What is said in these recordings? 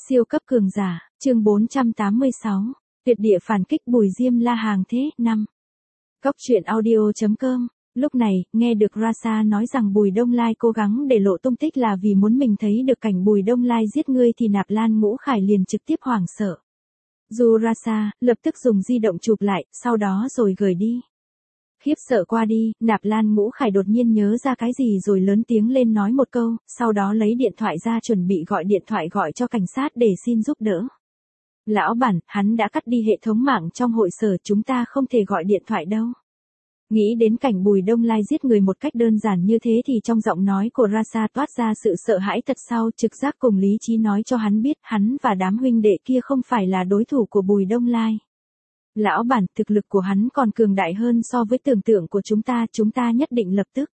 Siêu cấp cường giả, chương 486, tuyệt địa phản kích Bùi Diêm La hàng thế, 5. Cóc truyện audio.com. Lúc này, nghe được Rasa nói rằng Bùi Đông Lai cố gắng để lộ tung tích là vì muốn mình thấy được cảnh Bùi Đông Lai giết ngươi thì Nạp Lan Ngũ Khải liền trực tiếp hoảng sợ. Dù Rasa, lập tức dùng di động chụp lại, sau đó rồi gửi đi. Khiếp sợ qua đi, Nạp Lan Ngũ Khải đột nhiên nhớ ra cái gì rồi lớn tiếng lên nói một câu, sau đó lấy điện thoại ra chuẩn bị gọi điện thoại gọi cho cảnh sát để xin giúp đỡ. Lão bản, hắn đã cắt đi hệ thống mạng trong hội sở, chúng ta không thể gọi điện thoại đâu. Nghĩ đến cảnh Bùi Đông Lai giết người một cách đơn giản như thế thì trong giọng nói của Rasa toát ra sự sợ hãi thật sau, trực giác cùng lý trí nói cho hắn biết hắn và đám huynh đệ kia không phải là đối thủ của Bùi Đông Lai. Lão bản, thực lực của hắn còn cường đại hơn so với tưởng tượng của chúng ta nhất định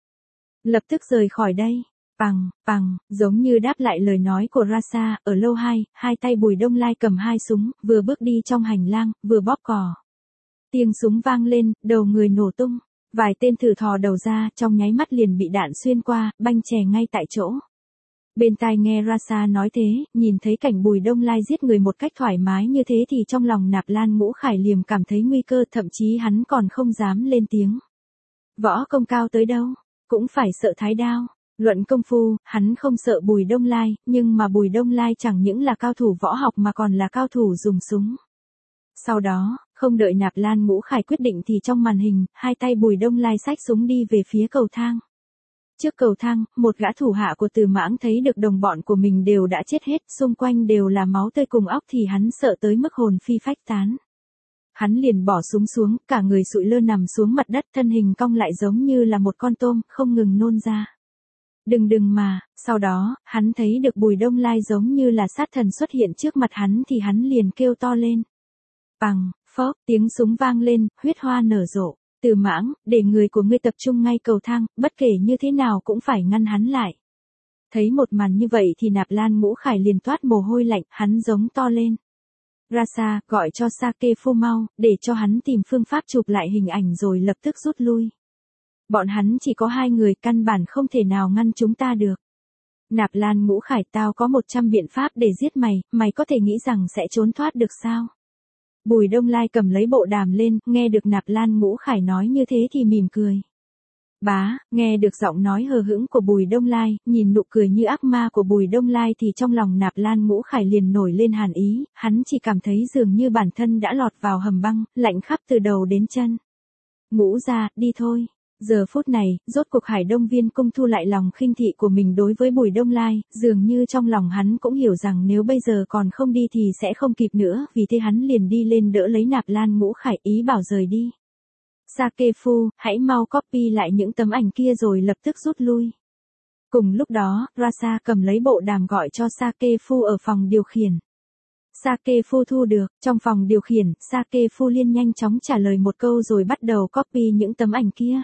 lập tức rời khỏi đây. Bằng, giống như đáp lại lời nói của Rasa, ở lầu 2, hai tay Bùi Đông Lai cầm hai súng, vừa bước đi trong hành lang, vừa bóp cò. Tiếng súng vang lên, đầu người nổ tung, vài tên thử thò đầu ra, trong nháy mắt liền bị đạn xuyên qua, banh chè ngay tại chỗ. Bên tai nghe Rasa nói thế, nhìn thấy cảnh Bùi Đông Lai giết người một cách thoải mái như thế thì trong lòng Nạp Lan Ngũ Khải liềm cảm thấy nguy cơ, thậm chí hắn còn không dám lên tiếng. Võ công cao tới đâu, cũng phải sợ thái đao. Luận công phu, hắn không sợ Bùi Đông Lai, nhưng mà Bùi Đông Lai chẳng những là cao thủ võ học mà còn là cao thủ dùng súng. Sau đó, không đợi Nạp Lan Ngũ Khải quyết định thì trong màn hình, hai tay Bùi Đông Lai xách súng đi về phía cầu thang. Trước cầu thang, một gã thủ hạ của Từ Mãng thấy được đồng bọn của mình đều đã chết hết, xung quanh đều là máu tươi cùng óc thì hắn sợ tới mức hồn phi phách tán. Hắn liền bỏ súng xuống, cả người sụi lơ nằm xuống mặt đất, thân hình cong lại giống như là một con tôm, không ngừng nôn ra. Đừng mà, sau đó, hắn thấy được Bùi Đông Lai giống như là sát thần xuất hiện trước mặt hắn thì hắn liền kêu to lên. Phốc, tiếng súng vang lên, huyết hoa nở rộ. Từ Mãng, để người của ngươi tập trung ngay cầu thang, bất kể như thế nào cũng phải ngăn hắn lại. Thấy một màn như vậy thì Nạp Lan Ngũ Khải liền toát mồ hôi lạnh, hắn giống to lên. Rasa, gọi cho Sake Fu mau, để cho hắn tìm phương pháp chụp lại hình ảnh rồi lập tức rút lui. Bọn hắn chỉ có 2 người, căn bản không thể nào ngăn chúng ta được. Nạp Lan Ngũ Khải, tao có 100 biện pháp để giết mày, mày có thể nghĩ rằng sẽ trốn thoát được sao? Bùi Đông Lai cầm lấy bộ đàm lên, nghe được Nạp Lan Ngũ Khải nói như thế thì mỉm cười. Nghe được giọng nói hờ hững của Bùi Đông Lai, nhìn nụ cười như ác ma của Bùi Đông Lai thì trong lòng Nạp Lan Ngũ Khải liền nổi lên hàn ý, hắn chỉ cảm thấy dường như bản thân đã lọt vào hầm băng, lạnh khắp từ đầu đến chân. Ngũ ra, đi thôi. Giờ phút này, rốt cuộc Hải Đông Viên Cung thu lại lòng khinh thị của mình đối với Bùi Đông Lai, dường như trong lòng hắn cũng hiểu rằng nếu bây giờ còn không đi thì sẽ không kịp nữa, vì thế hắn liền đi lên đỡ lấy Nạp Lan Ngũ Khải, ý bảo rời đi. Sake Fu, hãy mau copy lại những tấm ảnh kia rồi lập tức rút lui. Cùng lúc đó, Rasa cầm lấy bộ đàm gọi cho Sake Fu ở phòng điều khiển. Sake Fu thu được, trong phòng điều khiển, Sake Fu liền nhanh chóng trả lời một câu rồi bắt đầu copy những tấm ảnh kia.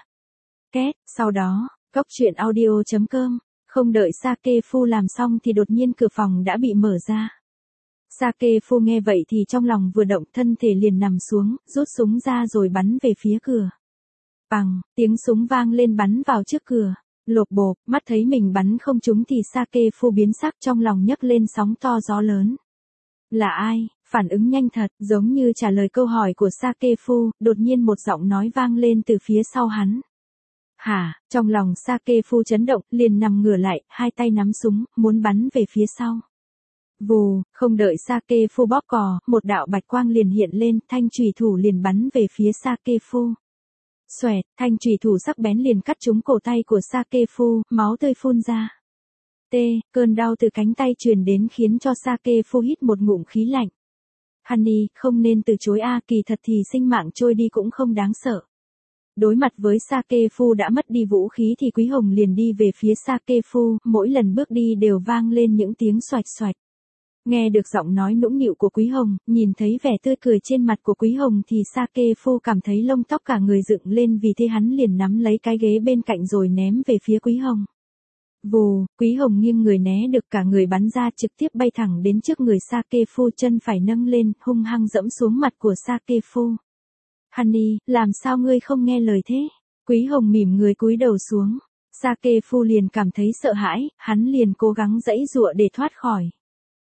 Sau đó, cóc truyện audio.com, không đợi Sake Fu làm xong thì đột nhiên cửa phòng đã bị mở ra. Sake Fu nghe vậy thì trong lòng vừa động, thân thể liền nằm xuống, rút súng ra rồi bắn về phía cửa. Tiếng súng vang lên bắn vào trước cửa. Lộp bộp, mắt thấy mình bắn không trúng thì Sake Fu biến sắc, trong lòng nhấc lên sóng to gió lớn. Là ai? Phản ứng nhanh thật, giống như trả lời câu hỏi của Sake Fu, đột nhiên một giọng nói vang lên từ phía sau hắn. Hả? Trong lòng Sake Fu chấn động, liền nằm ngửa lại, hai tay nắm súng, muốn bắn về phía sau. Vù, không đợi Sake Fu bóp cò, một đạo bạch quang liền hiện lên, thanh chùy thủ liền bắn về phía Sake Fu. Xoẹt, thanh chùy thủ sắc bén liền cắt trúng cổ tay của Sake Fu, máu tươi phun ra. Cơn đau từ cánh tay truyền đến khiến cho Sake Fu hít một ngụm khí lạnh. Honey, không nên từ chối kỳ thật thì sinh mạng trôi đi cũng không đáng sợ. Đối mặt với Sake Fu đã mất đi vũ khí thì Quý Hồng liền đi về phía Sake Fu, mỗi lần bước đi đều vang lên những tiếng xoạch xoạch. Nghe được giọng nói nũng nịu của Quý Hồng, nhìn thấy vẻ tươi cười trên mặt của Quý Hồng thì Sake Fu cảm thấy lông tóc cả người dựng lên, vì thế hắn liền nắm lấy cái ghế bên cạnh rồi ném về phía Quý Hồng. Vù, Quý Hồng nghiêng người né được, cả người bắn ra trực tiếp bay thẳng đến trước người Sake Fu, chân phải nâng lên, hung hăng dẫm xuống mặt của Sake Fu. Honey, làm sao ngươi không nghe lời thế? Quý Hồng mỉm người cúi đầu xuống. Sake Fu liền cảm thấy sợ hãi, hắn liền cố gắng giãy giụa để thoát khỏi.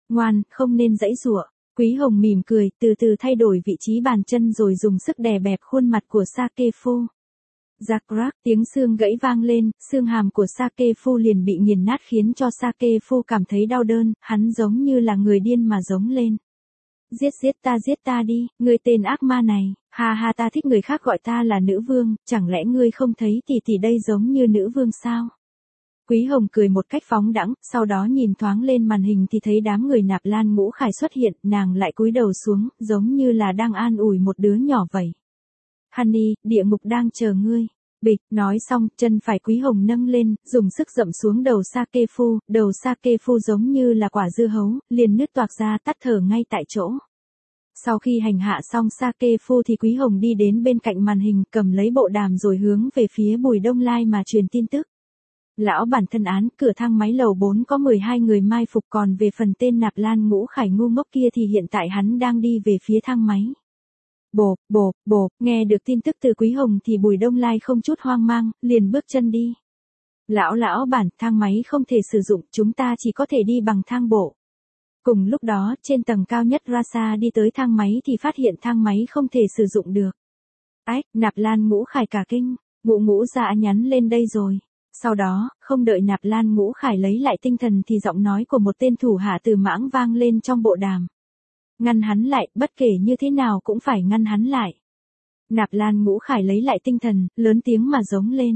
Ngoan, không nên giãy giụa. Quý Hồng mỉm cười, từ từ thay đổi vị trí bàn chân rồi dùng sức đè bẹp khuôn mặt của Sakefu. Rạc rác, tiếng xương gãy vang lên, xương hàm của Sakefu liền bị nghiền nát khiến cho Sakefu cảm thấy đau đớn, hắn giống như là người điên mà giống lên. Giết ta đi, ngươi tên ác ma này, ha ha ta thích người khác gọi ta là nữ vương, chẳng lẽ ngươi không thấy tỷ đây giống như nữ vương sao? Quý Hồng cười một cách phóng đãng, sau đó nhìn thoáng lên màn hình thì thấy đám người Nạp Lan Ngũ Khải xuất hiện, nàng lại cúi đầu xuống, giống như là đang an ủi một đứa nhỏ vậy. Honey, địa ngục đang chờ ngươi. Bịch, nói xong, chân phải Quý Hồng nâng lên, dùng sức dậm xuống đầu Sakefu giống như là quả dưa hấu, liền nứt toạc ra tắt thở ngay tại chỗ. Sau khi hành hạ xong Sakefu thì Quý Hồng đi đến bên cạnh màn hình, cầm lấy bộ đàm rồi hướng về phía Bùi Đông Lai mà truyền tin tức. Lão bản thân án, cửa thang máy lầu 4 có 12 người mai phục, còn về phần tên Nạp Lan Ngũ Khải ngu ngốc kia thì hiện tại hắn đang đi về phía thang máy. Bộp, nghe được tin tức từ Quý Hồng thì Bùi Đông Lai không chút hoang mang, liền bước chân đi. Lão bản, thang máy không thể sử dụng, chúng ta chỉ có thể đi bằng thang bộ. Cùng lúc đó, trên tầng cao nhất Rasa đi tới thang máy thì phát hiện thang máy không thể sử dụng được. Ách, Nạp Lan Ngũ Khải cả kinh, ngũ dạ nhắn lên đây rồi. Sau đó, không đợi Nạp Lan Ngũ Khải lấy lại tinh thần thì giọng nói của một tên thủ hạ Từ Mãng vang lên trong bộ đàm. Ngăn hắn lại, bất kể như thế nào cũng phải ngăn hắn lại. Nạp Lan Ngũ Khải lấy lại tinh thần, lớn tiếng mà giống lên.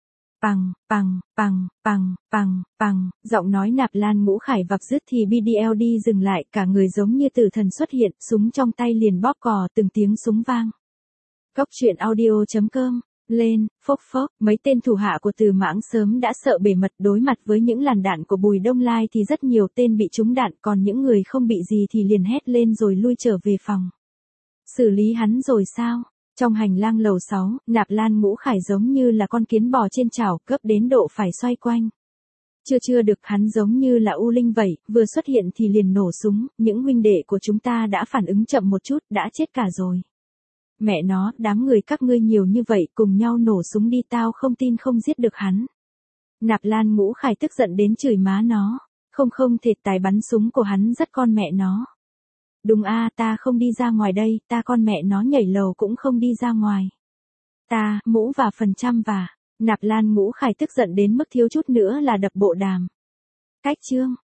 Pằng, giọng nói Nạp Lan Ngũ Khải vập dứt thì BDLD dừng lại, cả người giống như tử thần xuất hiện, súng trong tay liền bóp cò, từng tiếng súng vang. Cốc truyện audio.com, lên, phốc, mấy tên thủ hạ của Từ Mãng sớm đã sợ bề mật, đối mặt với những làn đạn của Bùi Đông Lai thì rất nhiều tên bị trúng đạn, còn những người không bị gì thì liền hét lên rồi lui trở về phòng. Xử lý hắn rồi sao? Trong hành lang lầu 6, Nạp Lan Ngũ Khải giống như là con kiến bò trên chảo, cấp đến độ phải xoay quanh. Chưa được, hắn giống như là U Linh vậy, vừa xuất hiện thì liền nổ súng, những huynh đệ của chúng ta đã phản ứng chậm một chút, đã chết cả rồi. Mẹ nó, đám người các ngươi nhiều như vậy, cùng nhau nổ súng đi, tao không tin không giết được hắn. Nạp Lan Ngũ Khải tức giận đến chửi má nó, không thể, tài bắn súng của hắn rất con mẹ nó. Đúng a, ta không đi ra ngoài đây, ta con mẹ nó nhảy lầu cũng không đi ra ngoài. Ta, mũ và phần trăm và. Nạp Lan Ngũ Khải tức giận đến mức thiếu chút nữa là đập bộ đàm. Cách chương.